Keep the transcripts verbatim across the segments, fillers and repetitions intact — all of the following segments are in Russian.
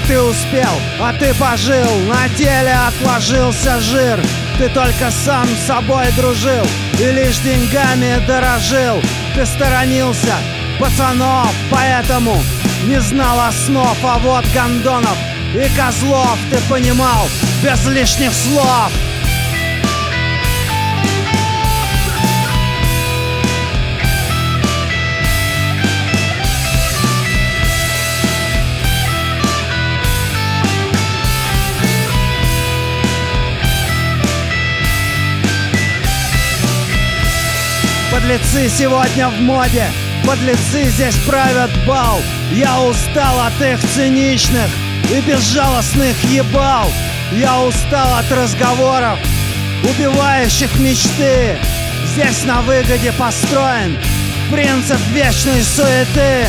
ты успел, а ты пожил, на теле отложился жир. Ты только сам с собой дружил и лишь деньгами дорожил. Ты сторонился пацанов, поэтому не знал основ. А вот гондонов и козлов ты понимал без лишних слов. Подлецы сегодня в моде, подлецы здесь правят бал. Я устал от их циничных и безжалостных ебал. Я устал от разговоров, убивающих мечты. Здесь на выгоде построен принцип вечной суеты.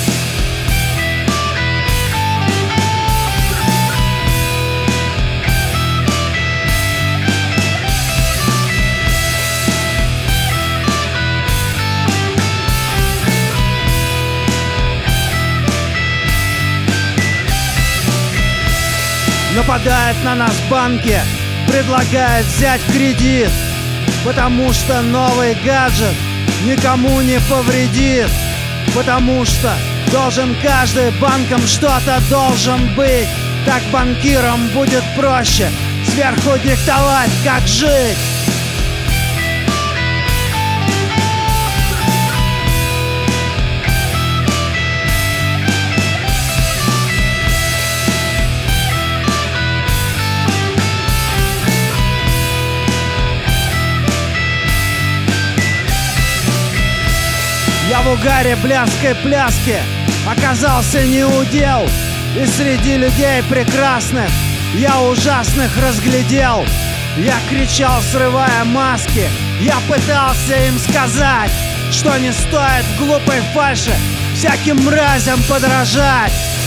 Нападает на нас банки, предлагает взять кредит, потому что новый гаджет никому не повредит. Потому что должен каждый банкам что-то должен быть. Так банкирам будет проще сверху диктовать, как жить. Я в угаре блядской пляски оказался неудел, и среди людей прекрасных я ужасных разглядел. Я кричал, срывая маски, я пытался им сказать, что не стоит в глупой фальши всяким мразям подражать.